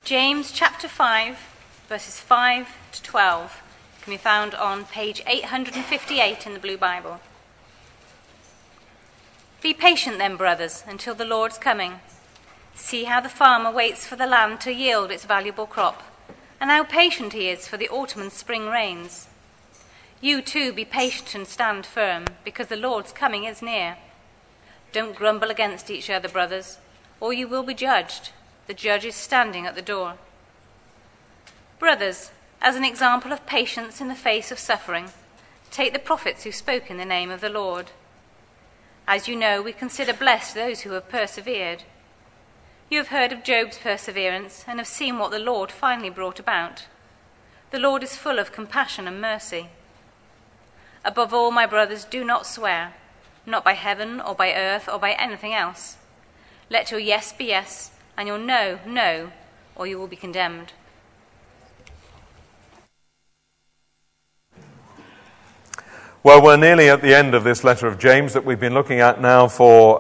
James chapter 5, verses 5 to 12 can be found on page 858 in the Blue Bible. Be patient then, brothers, until the Lord's coming. See how the farmer waits for the land to yield its valuable crop, and how patient he is for the autumn and spring rains. You too be patient and stand firm, because the Lord's coming is near. Don't grumble against each other, brothers, or you will be judged. The judge is standing at the door. Brothers, as an example of patience in the face of suffering, take the prophets who spoke in the name of the Lord. As you know, we consider blessed those who have persevered. You have heard of Job's perseverance and have seen what the Lord finally brought about. The Lord is full of compassion and mercy. Above all, my brothers, do not swear, not by heaven or by earth or by anything else. Let your yes be yes, and your no, no, or you will be condemned. Well, we're nearly at the end of this letter of James that we've been looking at now for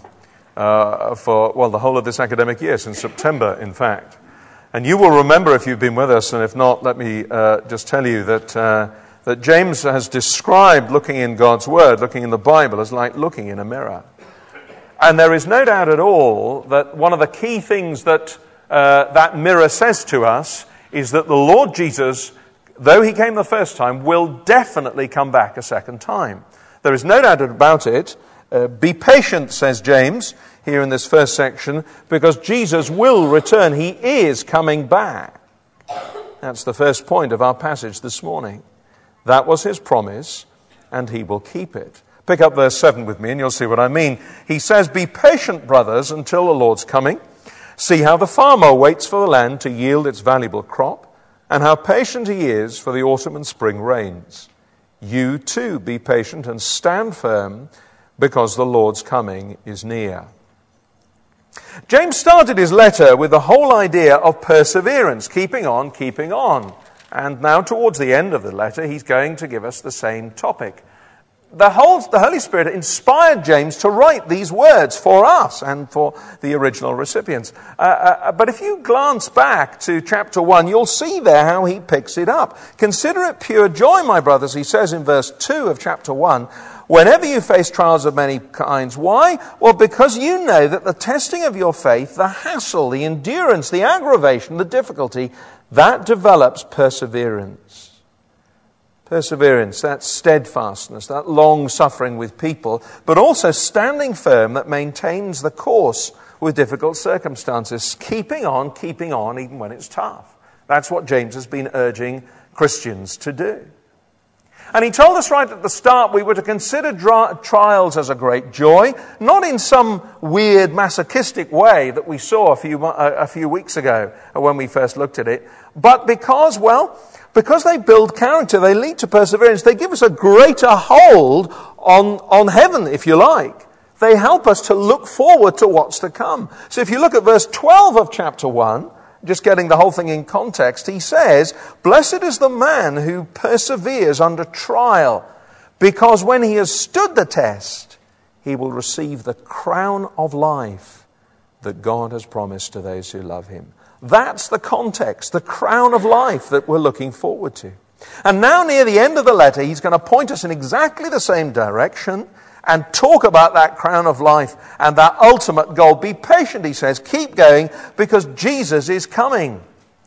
the whole of this academic year, since September, in fact. And you will remember, if you've been with us, and if not, let me just tell you that James has described looking in God's Word, looking in the Bible, as like looking in a mirror. And there is no doubt at all that one of the key things that that mirror says to us is that the Lord Jesus, though he came the first time, will definitely come back a second time. There is no doubt about it. Be patient, says James, here in this first section, because Jesus will return. He is coming back. That's the first point of our passage this morning. That was his promise, and he will keep it. Pick up verse 7 with me and you'll see what I mean. He says, be patient, brothers, until the Lord's coming. See how the farmer waits for the land to yield its valuable crop, and how patient he is for the autumn and spring rains. You too be patient and stand firm, because the Lord's coming is near. James started his letter with the whole idea of perseverance, keeping on, keeping on. And now towards the end of the letter, he's going to give us the same topic. The Holy Spirit inspired James to write these words for us and for the original recipients. But if you glance back to chapter 1, you'll see there how he picks it up. Consider it pure joy, my brothers, he says in verse 2 of chapter 1, whenever you face trials of many kinds. Why? Well, because you know that the testing of your faith, the hassle, the endurance, the aggravation, the difficulty, that develops perseverance. Perseverance, that steadfastness, that long suffering with people, but also standing firm that maintains the course with difficult circumstances, keeping on even when it's tough. That's what James has been urging Christians to do. And he told us right at the start we were to consider trials as a great joy, not in some weird masochistic way that we saw a few weeks ago when we first looked at it, but because they build character, they lead to perseverance, they give us a greater hold on heaven, if you like. They help us to look forward to what's to come. So if you look at verse 12 of chapter 1, just getting the whole thing in context, he says, blessed is the man who perseveres under trial, because when he has stood the test, he will receive the crown of life that God has promised to those who love him. That's the context, the crown of life that we're looking forward to. And now near the end of the letter, he's going to point us in exactly the same direction and talk about that crown of life and that ultimate goal. Be patient, he says. Keep going, because Jesus is coming.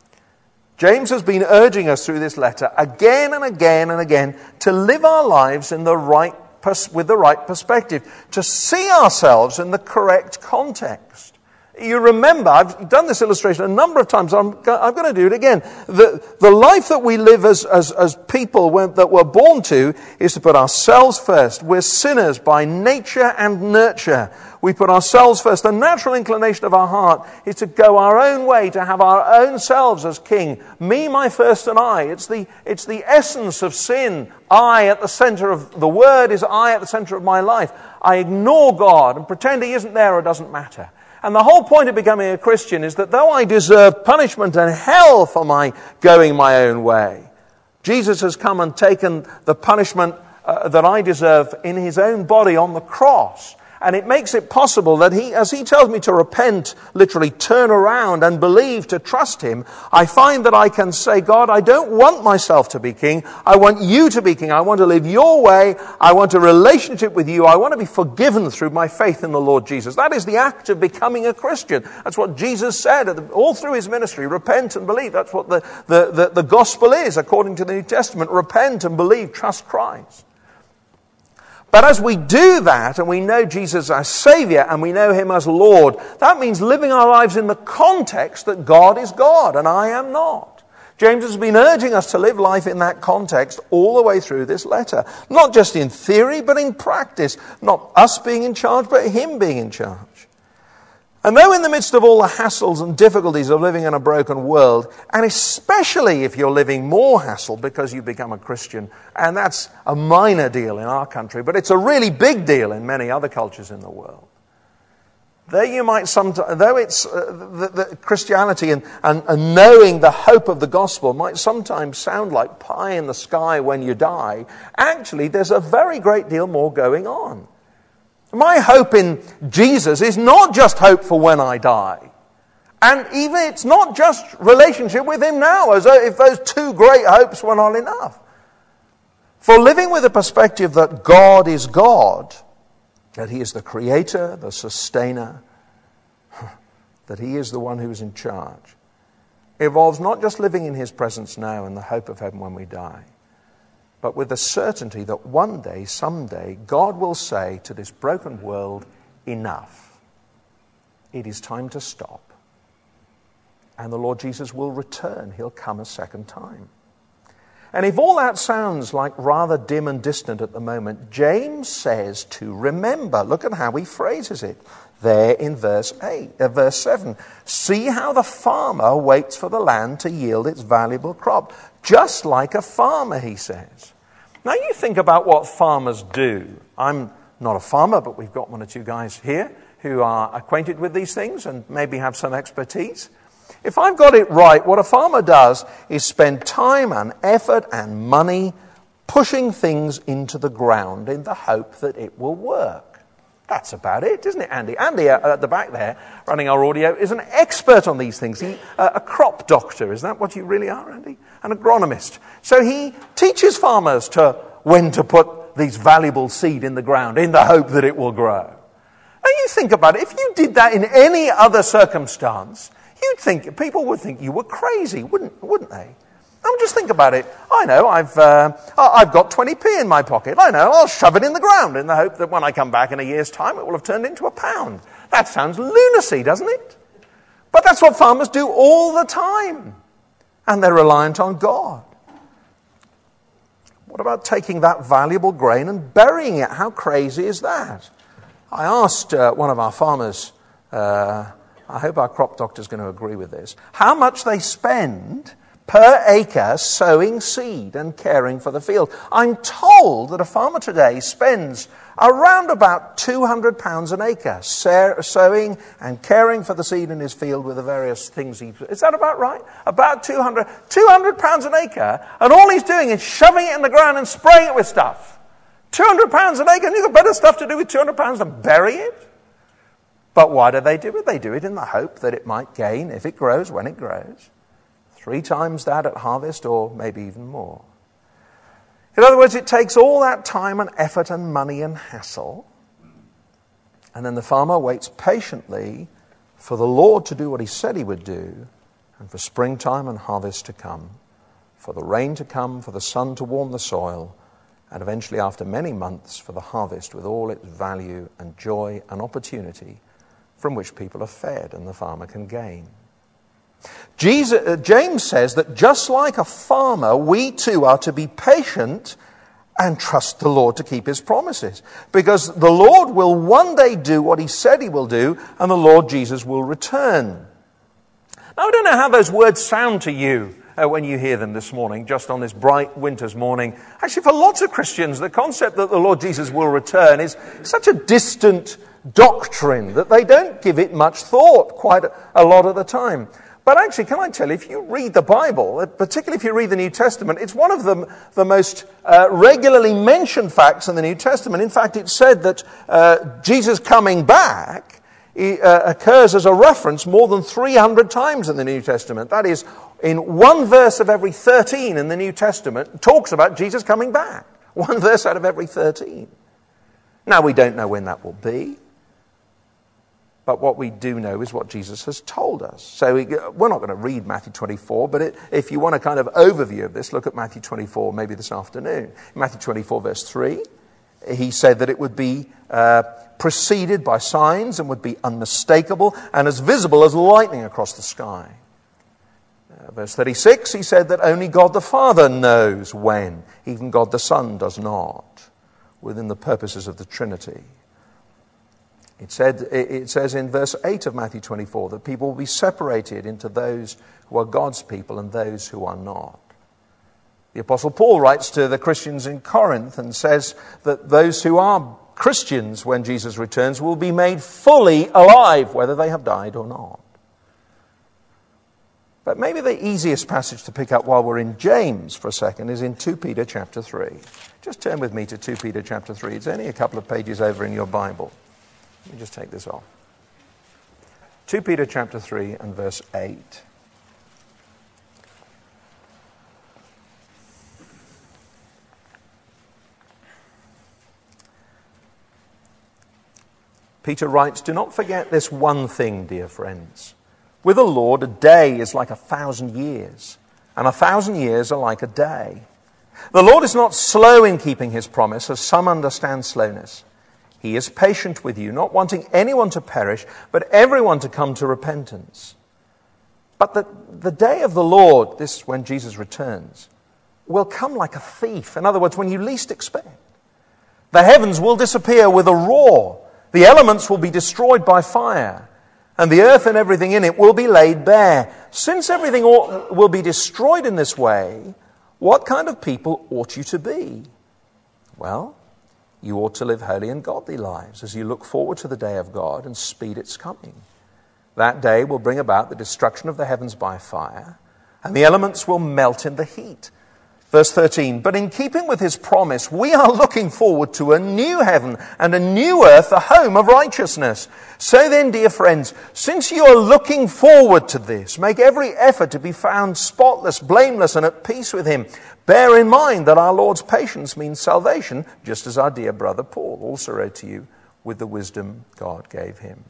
James has been urging us through this letter again and again and again to live our lives in with the right perspective, to see ourselves in the correct context. You remember, I've done this illustration a number of times, I'm going to do it again. The life that we live as people that we're born to is to put ourselves first. We're sinners by nature and nurture. We put ourselves first. The natural inclination of our heart is to go our own way, to have our own selves as king. Me, my first, and I. It's the essence of sin. I at the center of the word is I at the center of my life. I ignore God and pretend he isn't there or doesn't matter. And the whole point of becoming a Christian is that though I deserve punishment and hell for my going my own way, Jesus has come and taken the punishment that I deserve in his own body on the cross. And it makes it possible that as he tells me to repent, literally turn around and believe, to trust him, I find that I can say, God, I don't want myself to be king. I want you to be king. I want to live your way. I want a relationship with you. I want to be forgiven through my faith in the Lord Jesus. That is the act of becoming a Christian. That's what Jesus said all through his ministry. Repent and believe. That's what the gospel is, according to the New Testament. Repent and believe. Trust Christ. But as we do that, and we know Jesus as Savior, and we know him as Lord, that means living our lives in the context that God is God, and I am not. James has been urging us to live life in that context all the way through this letter. Not just in theory, but in practice. Not us being in charge, but him being in charge. And though in the midst of all the hassles and difficulties of living in a broken world, and especially if you're living more hassle because you become a Christian, and that's a minor deal in our country, but it's a really big deal in many other cultures in the world. Though you might sometimes, though it's the Christianity and knowing the hope of the gospel might sometimes sound like pie in the sky when you die, actually there's a very great deal more going on. My hope in Jesus is not just hope for when I die. And even it's not just relationship with him now, as if those two great hopes were not enough. For living with the perspective that God is God, that he is the creator, the sustainer, that he is the one who is in charge, involves not just living in his presence now and the hope of heaven when we die, but with the certainty that one day, someday, God will say to this broken world, enough. It is time to stop. And the Lord Jesus will return. He'll come a second time. And if all that sounds like rather dim and distant at the moment, James says to remember. Look at how he phrases it there in verse 7. See how the farmer waits for the land to yield its valuable crop. Just like a farmer, he says. Now you think about what farmers do. I'm not a farmer, but we've got one or two guys here who are acquainted with these things and maybe have some expertise. If I've got it right, what a farmer does is spend time and effort and money pushing things into the ground in the hope that it will work. That's about it, isn't it, Andy? Andy at the back there, running our audio, is an expert on these things. A crop doctor, is that what you really are, Andy? An agronomist. So he teaches farmers when to put these valuable seed in the ground in the hope that it will grow. Now you think about it, if you did that in any other circumstance, people would think you were crazy, wouldn't they? Just think about it. I know, I've got 20p in my pocket. I know, I'll shove it in the ground in the hope that when I come back in a year's time, it will have turned into £1. That sounds lunacy, doesn't it? But that's what farmers do all the time. And they're reliant on God. What about taking that valuable grain and burying it? How crazy is that? I asked one of our farmers, I hope our crop doctor's going to agree with this, how much they spend per acre sowing seed and caring for the field. I'm told that a farmer today spends around about £200 an acre sowing and caring for the seed in his field with the various things he... Is that about right? About £200 an acre, and all he's doing is shoving it in the ground and spraying it with stuff. £200 an acre, and you've got better stuff to do with £200 than bury it? But why do they do it? They do it in the hope that it might gain, if it grows, when it grows, 3 times that at harvest, or maybe even more. In other words, it takes all that time and effort and money and hassle, and then the farmer waits patiently for the Lord to do what he said he would do, and for springtime and harvest to come, for the rain to come, for the sun to warm the soil, and eventually, after many months, for the harvest with all its value and joy and opportunity from which people are fed and the farmer can gain. James says that just like a farmer, we too are to be patient and trust the Lord to keep his promises. Because the Lord will one day do what he said he will do, and the Lord Jesus will return. Now, I don't know how those words sound to you when you hear them this morning, just on this bright winter's morning. Actually, for lots of Christians, the concept that the Lord Jesus will return is such a distant doctrine that they don't give it much thought quite a lot of the time. But actually, can I tell you, if you read the Bible, particularly if you read the New Testament, it's one of the most regularly mentioned facts in the New Testament. In fact, it's said that Jesus coming back occurs as a reference more than 300 times in the New Testament. That is, in one verse of every 13 in the New Testament talks about Jesus coming back. One verse out of every 13. Now, we don't know when that will be. But what we do know is what Jesus has told us. So we're not going to read Matthew 24, but if you want a kind of overview of this, look at Matthew 24 maybe this afternoon. Matthew 24 verse 3, he said that it would be preceded by signs and would be unmistakable and as visible as lightning across the sky. Verse 36, he said that only God the Father knows when. Even God the Son does not, within the purposes of the Trinity. It says in verse 8 of Matthew 24 that people will be separated into those who are God's people and those who are not. The Apostle Paul writes to the Christians in Corinth and says that those who are Christians when Jesus returns will be made fully alive, whether they have died or not. But maybe the easiest passage to pick up while we're in James for a second is in 2 Peter chapter 3. Just turn with me to 2 Peter chapter 3. It's only a couple of pages over in your Bible. Let me just take this off. 2 Peter chapter 3 and verse 8. Peter writes, "Do not forget this one thing, dear friends. With the Lord, a day is like 1,000 years, and 1,000 years are like a day. The Lord is not slow in keeping his promise, as some understand slowness. He is patient with you, not wanting anyone to perish, but everyone to come to repentance. But the day of the Lord," this is when Jesus returns, "will come like a thief." In other words, when you least expect. "The heavens will disappear with a roar. The elements will be destroyed by fire, and the earth and everything in it will be laid bare. Since everything will be destroyed in this way, what kind of people ought you to be? Well, you ought to live holy and godly lives as you look forward to the day of God and speed its coming. That day will bring about the destruction of the heavens by fire, and the elements will melt in the heat." Verse 13, "But in keeping with his promise, we are looking forward to a new heaven and a new earth, the home of righteousness. So then, dear friends, since you are looking forward to this, make every effort to be found spotless, blameless, and at peace with him. Bear in mind that our Lord's patience means salvation, just as our dear brother Paul also wrote to you with the wisdom God gave him."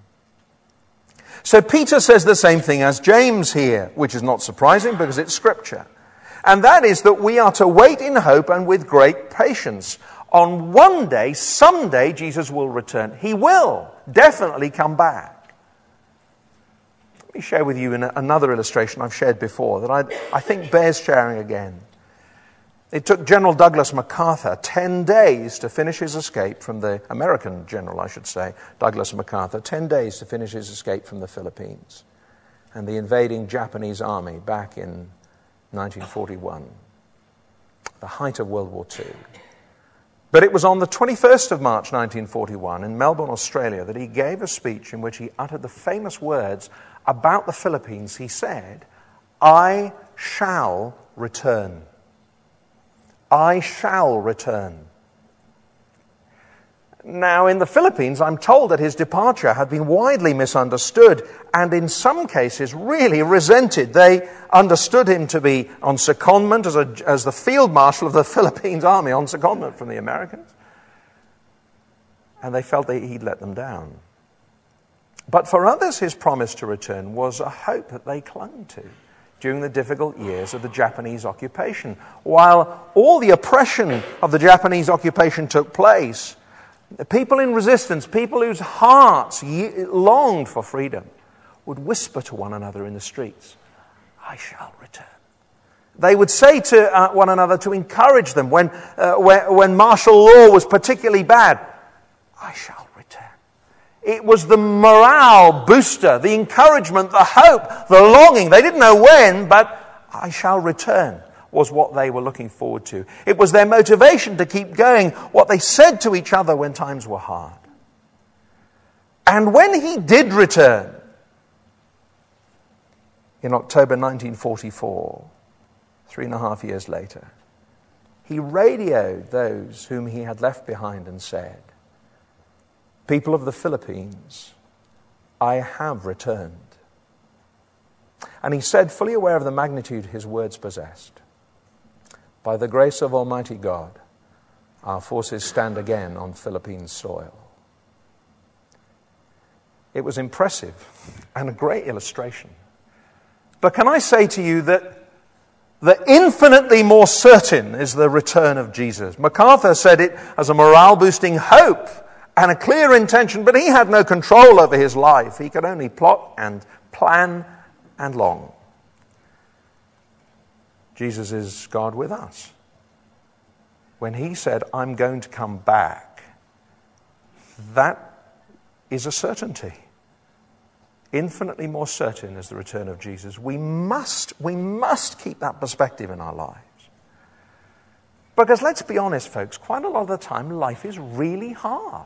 So Peter says the same thing as James here, which is not surprising because it's Scripture. And that is that we are to wait in hope and with great patience. On one day, someday, Jesus will return. He will definitely come back. Let me share with you another illustration I've shared before that I think bears sharing again. It took General Douglas MacArthur 10 days to finish his escape from the American general, I should say, Douglas MacArthur, 10 days to finish his escape from the Philippines and the invading Japanese army back in 1941, the height of World War II. But it was on the 21st of March 1941 in Melbourne, Australia, that he gave a speech in which he uttered the famous words about the Philippines. He said, "I shall return. I shall return." Now, in the Philippines, I'm told that his departure had been widely misunderstood and in some cases really resented. They understood him to be on secondment as the field marshal of the Philippines army, on secondment from the Americans. And they felt that he'd let them down. But for others, his promise to return was a hope that they clung to during the difficult years of the Japanese occupation. While all the oppression of the Japanese occupation took place, people in resistance, people whose hearts longed for freedom, would whisper to one another in the streets, "I shall return." They would say to one another to encourage them when martial law was particularly bad, "I shall return." It was the morale booster, the encouragement, the hope, the longing. They didn't know when, but "I shall return" was what they were looking forward to. It was their motivation to keep going, what they said to each other when times were hard. And when he did return, in October 1944, 3.5 years later, he radioed those whom he had left behind and said, "People of the Philippines, I have returned." And he said, fully aware of the magnitude his words possessed, "By the grace of Almighty God, our forces stand again on Philippine soil." It was impressive and a great illustration. But can I say to you that infinitely more certain is the return of Jesus? MacArthur said it as a morale-boosting hope and a clear intention, but he had no control over his life. He could only plot and plan and long. Jesus is God with us. When he said, "I'm going to come back," that is a certainty. Infinitely more certain is the return of Jesus. We must keep that perspective in our lives. Because let's be honest, folks, quite a lot of the time life is really hard.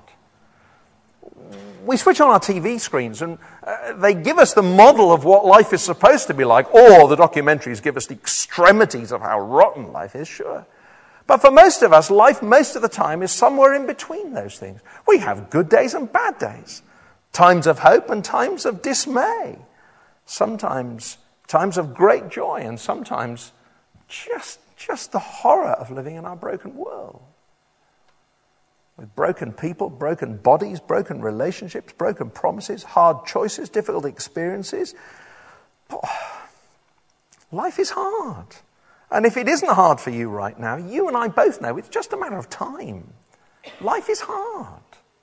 We switch on our TV screens and they give us the model of what life is supposed to be like, or the documentaries give us the extremities of how rotten life is, sure. But for most of us, life most of the time is somewhere in between those things. We have good days and bad days. Times of hope and times of dismay. Sometimes times of great joy, and sometimes just the horror of living in our broken world. With broken people, broken bodies, broken relationships, broken promises, hard choices, difficult experiences. Life is hard. And if it isn't hard for you right now, you and I both know it's just a matter of time. Life is hard.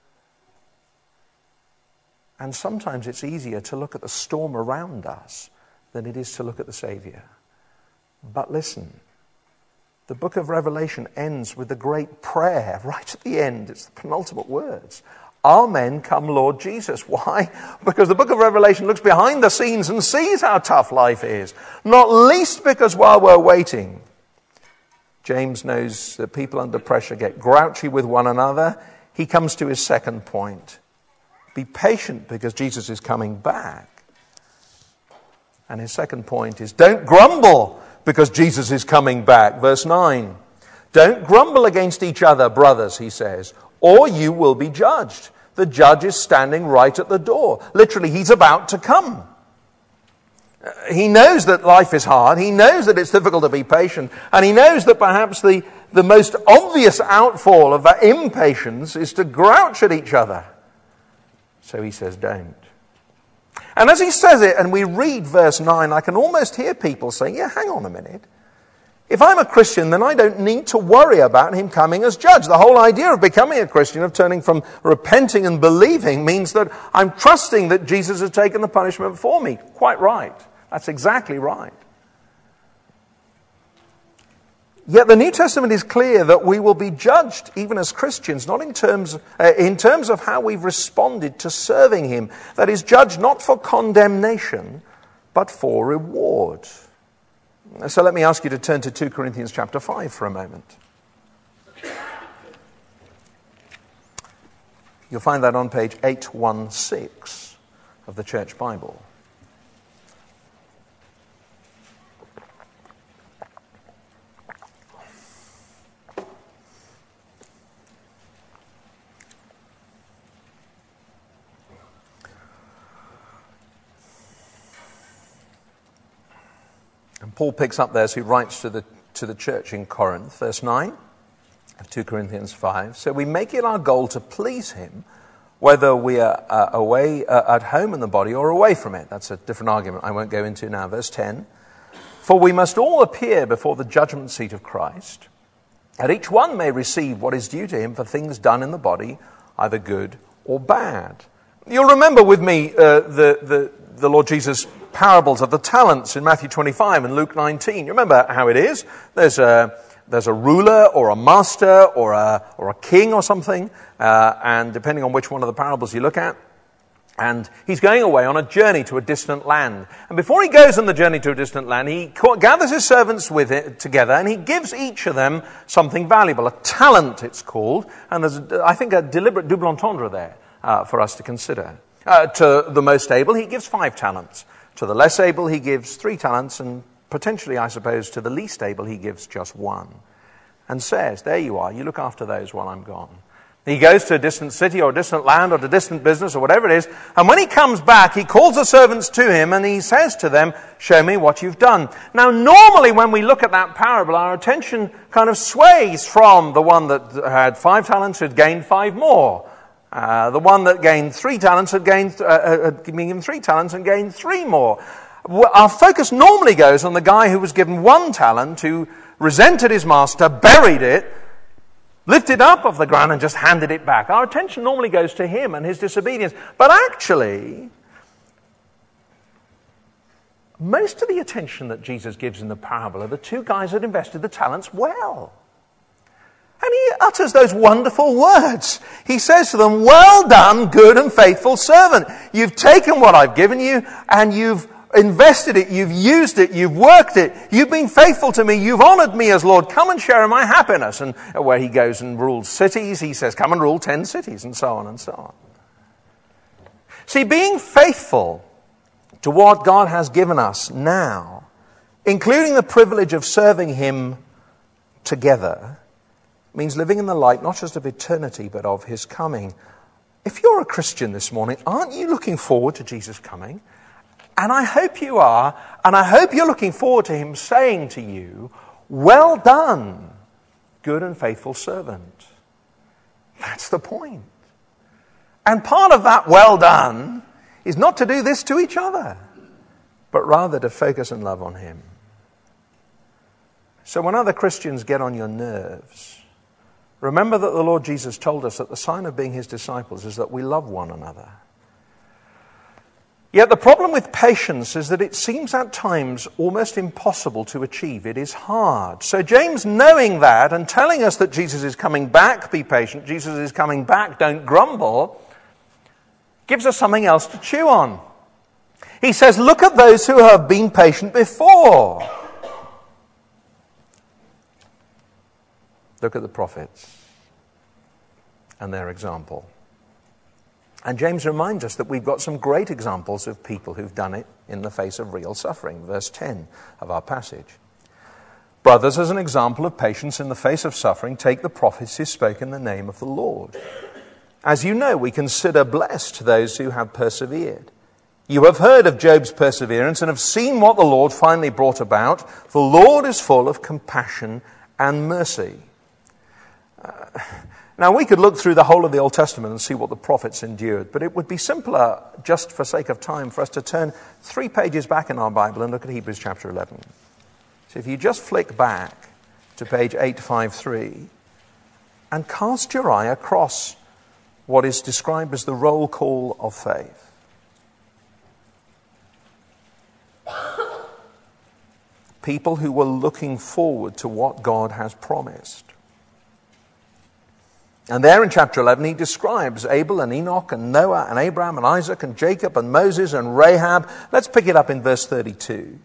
And sometimes it's easier to look at the storm around us than it is to look at the Savior. But listen, the book of Revelation ends with the great prayer right at the end. It's the penultimate words. "Amen, come Lord Jesus." Why? Because the book of Revelation looks behind the scenes and sees how tough life is. Not least because while we're waiting, James knows that people under pressure get grouchy with one another. He comes to his second point. Be patient because Jesus is coming back. And his second point is, don't grumble because Jesus is coming back. Verse 9. Don't grumble against each other, brothers, he says, or you will be judged. The judge is standing right at the door. Literally, he's about to come. He knows that life is hard. He knows that it's difficult to be patient. And he knows that perhaps the most obvious outfall of that impatience is to grouch at each other. So he says, don't. And as he says it, and we read verse 9, I can almost hear people saying, yeah, hang on a minute. If I'm a Christian, then I don't need to worry about him coming as judge. The whole idea of becoming a Christian, of turning from repenting and believing, means that I'm trusting that Jesus has taken the punishment for me. Quite right. That's exactly right. Yet the New Testament is clear that we will be judged, even as Christians, not in terms of how we've responded to serving him. That is, judged not for condemnation, but for reward. So let me ask you to turn to 2 Corinthians chapter 5 for a moment. You'll find that on page 816 of the Church Bible. And Paul picks up there as he writes to the church in Corinth, verse 9 of 2 Corinthians 5. So we make it our goal to please him, whether we are away at home in the body or away from it. That's a different argument I won't go into now. Verse 10. For we must all appear before the judgment seat of Christ, that each one may receive what is due to him for things done in the body, either good or bad. You'll remember with me the Lord Jesus' parables of the talents in Matthew 25 and Luke 19. You remember how it is? There's a ruler or a master or a king or something, and depending on which one of the parables you look at, and he's going away on a journey to a distant land. And before he goes on the journey to a distant land, he gathers his servants with it together, and he gives each of them something valuable, a talent it's called, and there's, I think, a deliberate double entendre there for us to consider. To the most able, he gives 5 talents. To the less able he gives 3 talents, and potentially, I suppose, to the least able he gives just 1. And says, there you are, you look after those while I'm gone. He goes to a distant city or a distant land or to a distant business or whatever it is, and when he comes back, he calls the servants to him and he says to them, show me what you've done. Now, normally when we look at that parable, our attention kind of sways from the one that had 5 talents had gained 5 more. The one that gained 3 talents had been given 3 talents and gained 3 more. Our focus normally goes on the guy who was given 1 talent, who resented his master, buried it, lifted up off the ground and just handed it back. Our attention normally goes to him and his disobedience. But actually, most of the attention that Jesus gives in the parable are the 2 guys that invested the talents well. And he utters those wonderful words. He says to them, well done, good and faithful servant. You've taken what I've given you and you've invested it, you've used it, you've worked it, you've been faithful to me, you've honored me as Lord, come and share in my happiness. And where he goes and rules cities, he says, come and rule 10 cities, and so on and so on. See, being faithful to what God has given us now, including the privilege of serving him together, means living in the light not just of eternity, but of his coming. If you're a Christian this morning, aren't you looking forward to Jesus coming? And I hope you are, and I hope you're looking forward to him saying to you, well done, good and faithful servant. That's the point. And part of that well done is not to do this to each other, but rather to focus and love on him. So when other Christians get on your nerves, remember that the Lord Jesus told us that the sign of being his disciples is that we love one another. Yet the problem with patience is that it seems at times almost impossible to achieve. It is hard. So James, knowing that and telling us that Jesus is coming back, be patient, Jesus is coming back, don't grumble, gives us something else to chew on. He says, look at those who have been patient before. Look at the prophets and their example. And James reminds us that we've got some great examples of people who've done it in the face of real suffering. Verse 10 of our passage. Brothers, as an example of patience in the face of suffering, take the prophets who spoke in the name of the Lord. As you know, we consider blessed those who have persevered. You have heard of Job's perseverance and have seen what the Lord finally brought about. The Lord is full of compassion and mercy. Now, we could look through the whole of the Old Testament and see what the prophets endured, but it would be simpler, just for sake of time, for us to turn 3 pages back in our Bible and look at Hebrews chapter 11. So if you just flick back to page 853 and cast your eye across what is described as the roll call of faith. People who were looking forward to what God has promised. And there in chapter 11 he describes Abel and Enoch and Noah and Abraham and Isaac and Jacob and Moses and Rahab. Let's pick it up in verse 32.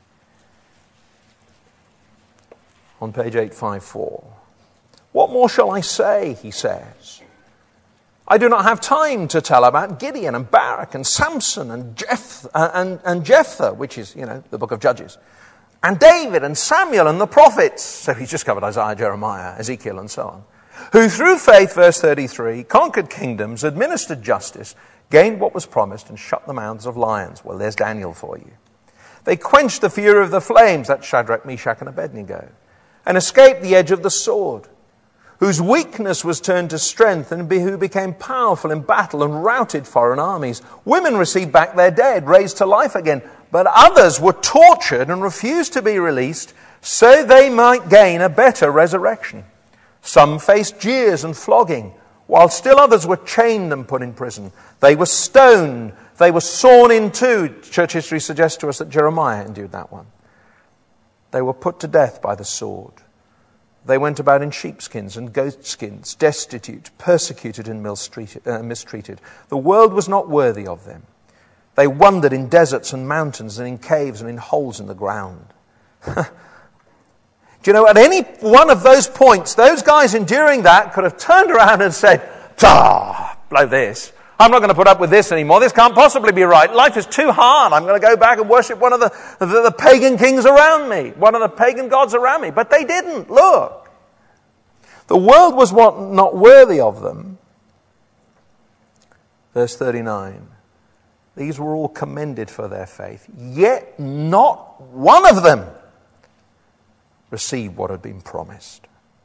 On page 854. What more shall I say, he says. I do not have time to tell about Gideon and Barak and Samson and Jephthah, which is, the book of Judges. And David and Samuel and the prophets. So he's just covered Isaiah, Jeremiah, Ezekiel and so on. Who through faith, verse 33, conquered kingdoms, administered justice, gained what was promised, and shut the mouths of lions. Well, there's Daniel for you. They quenched the fury of the flames, that's Shadrach, Meshach, and Abednego, and escaped the edge of the sword, whose weakness was turned to strength, and who became powerful in battle and routed foreign armies. Women received back their dead, raised to life again, but others were tortured and refused to be released, so they might gain a better resurrection. Some faced jeers and flogging, while still others were chained and put in prison. They were stoned. They were sawn in two. Church history suggests to us that Jeremiah endured that one. They were put to death by the sword. They went about in sheepskins and goatskins, destitute, persecuted and mistreated. The world was not worthy of them. They wandered in deserts and mountains and in caves and in holes in the ground. Do you know, at any one of those points, those guys enduring that could have turned around and said, blow this. I'm not going to put up with this anymore. This can't possibly be right. Life is too hard. I'm going to go back and worship one of the pagan kings around me, one of the pagan gods around me. But they didn't. Look. The world was not worthy of them. Verse 39. These were all commended for their faith, yet not one of them received what had been promised.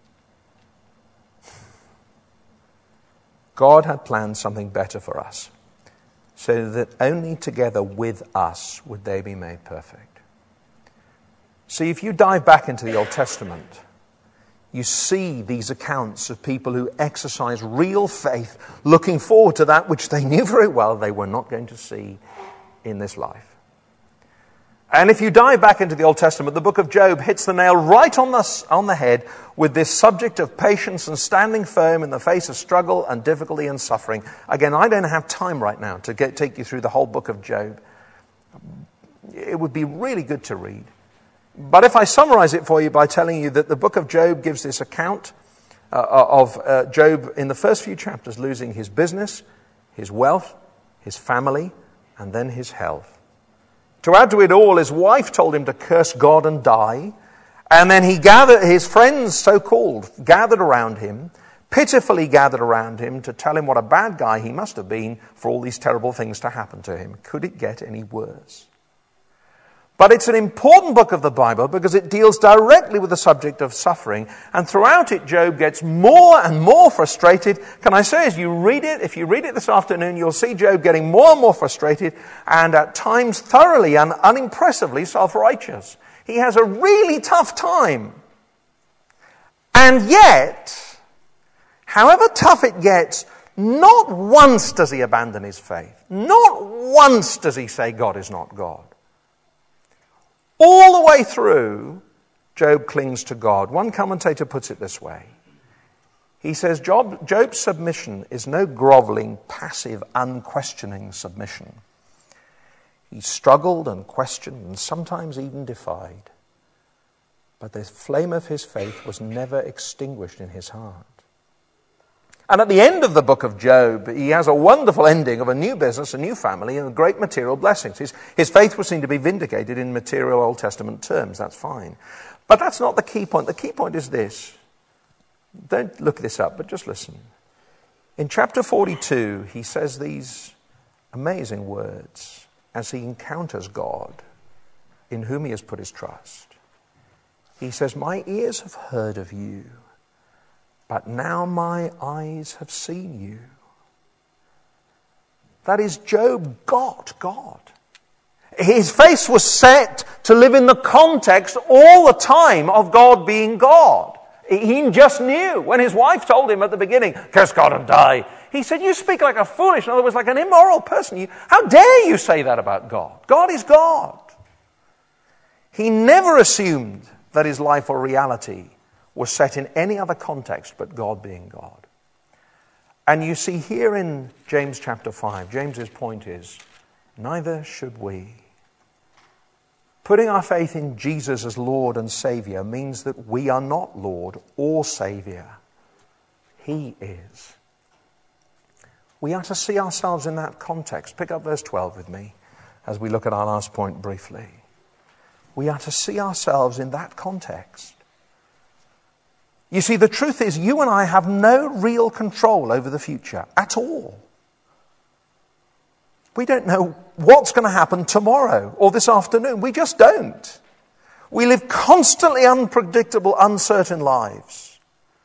God had planned something better for us, so that only together with us would they be made perfect. See, if you dive back into the Old Testament, you see these accounts of people who exercise real faith, looking forward to that which they knew very well they were not going to see in this life. And if you dive back into the Old Testament, the book of Job hits the nail right on the head with this subject of patience and standing firm in the face of struggle and difficulty and suffering. Again, I don't have time right now to take you through the whole book of Job. It would be really good to read. But if I summarize it for you by telling you that the book of Job gives this account of Job in the first few chapters losing his business, his wealth, his family, and then his health. To add to it all, his wife told him to curse God and die. And then his friends, so-called, gathered around him, pitifully gathered around him to tell him what a bad guy he must have been for all these terrible things to happen to him. Could it get any worse? But it's an important book of the Bible because it deals directly with the subject of suffering. And throughout it, Job gets more and more frustrated. Can I say, as you read it, if you read it this afternoon, you'll see Job getting more and more frustrated and at times thoroughly and unimpressively self-righteous. He has a really tough time. And yet, however tough it gets, not once does he abandon his faith. Not once does he say God is not God. All the way through, Job clings to God. One commentator puts it this way. He says, Job's submission is no groveling, passive, unquestioning submission. He struggled and questioned and sometimes even defied. But the flame of his faith was never extinguished in his heart. And at the end of the book of Job, he has a wonderful ending of a new business, a new family, and great material blessings. His faith was seen to be vindicated in material Old Testament terms. That's fine. But that's not the key point. The key point is this. Don't look this up, but just listen. In chapter 42, he says these amazing words as he encounters God, in whom he has put his trust. He says, "My ears have heard of you, but now my eyes have seen you." That is, Job got God. His face was set to live in the context all the time of God being God. He just knew. When his wife told him at the beginning, "Curse God and die," he said, "You speak like a foolish," in other words, like an immoral person. How dare you say that about God? God is God. He never assumed that his life or reality was set in any other context but God being God. And you see here in James chapter 5, James's point is, neither should we. Putting our faith in Jesus as Lord and Savior means that we are not Lord or Savior. He is. We are to see ourselves in that context. Pick up verse 12 with me as we look at our last point briefly. We are to see ourselves in that context. You see, the truth is you and I have no real control over the future at all. We don't know what's going to happen tomorrow or this afternoon. We just don't. We live constantly unpredictable, uncertain lives.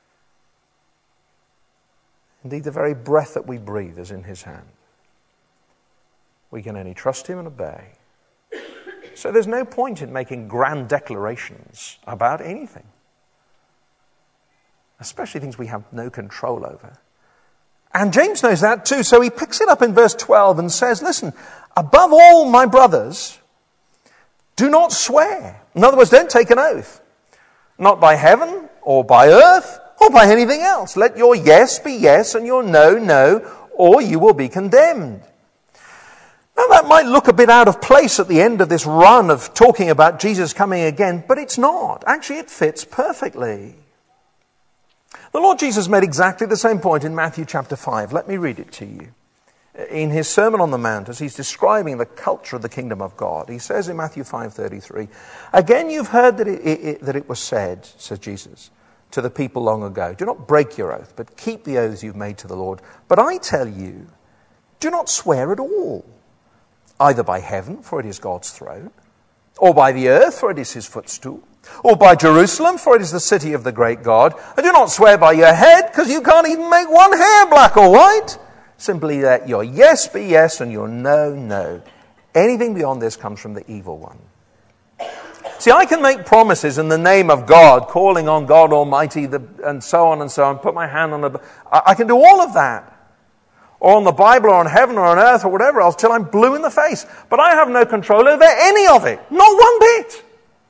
Indeed, the very breath that we breathe is in his hand. We can only trust him and obey. So there's no point in making grand declarations about anything, especially things we have no control over. And James knows that too, so he picks it up in verse 12 and says, "Listen, above all, my brothers, do not swear." In other words, don't take an oath. Not by heaven or by earth or by anything else. Let your yes be yes and your no, no, or you will be condemned. Now that might look a bit out of place at the end of this run of talking about Jesus coming again, but it's not. Actually, it fits perfectly. The Lord Jesus made exactly the same point in Matthew chapter 5. Let me read it to you. In his Sermon on the Mount, as he's describing the culture of the kingdom of God, he says in Matthew 5:33, "Again you've heard that it was said," says Jesus, "to the people long ago, do not break your oath, but keep the oaths you've made to the Lord. But I tell you, do not swear at all, either by heaven, for it is God's throne, or by the earth, for it is his footstool, or by Jerusalem, for it is the city of the great God. And do not swear by your head, because you can't even make one hair black or white. Simply let your yes be yes and your no, no. Anything beyond this comes from the evil one." See, I can make promises in the name of God, calling on God Almighty, and so on, put my hand on I can do all of that. Or on the Bible, or on heaven, or on earth, or whatever else, till I'm blue in the face. But I have no control over any of it. Not one bit.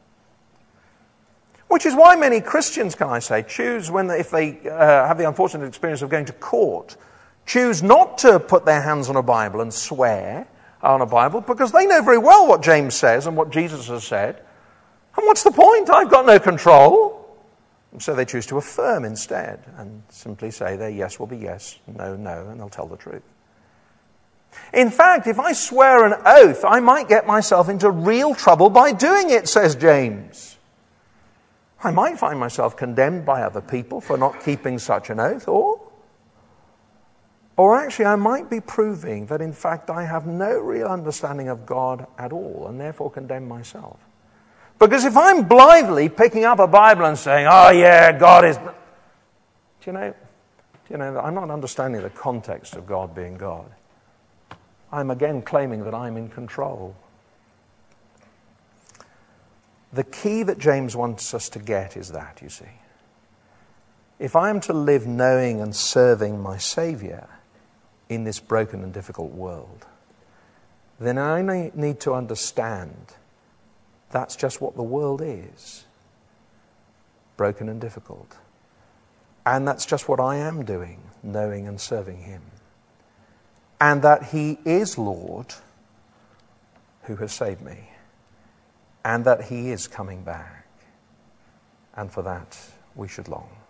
Which is why many Christians, can I say, choose, if they have the unfortunate experience of going to court, choose not to put their hands on a Bible and swear on a Bible, because they know very well what James says and what Jesus has said. And what's the point? I've got no control. And so they choose to affirm instead and simply say their yes will be yes, no, no, and they'll tell the truth. In fact, if I swear an oath, I might get myself into real trouble by doing it, says James. I might find myself condemned by other people for not keeping such an oath, or actually I might be proving that in fact I have no real understanding of God at all, and therefore condemn myself. Because if I'm blithely picking up a Bible and saying, "Oh yeah, God is..." Do you know that I'm not understanding the context of God being God. I'm again claiming that I'm in control. The key that James wants us to get is that, you see. If I am to live knowing and serving my Saviour in this broken and difficult world, then I need to understand that's just what the world is. Broken and difficult. And that's just what I am doing, knowing and serving him. And that he is Lord who has saved me. And that he is coming back. And for that we should long.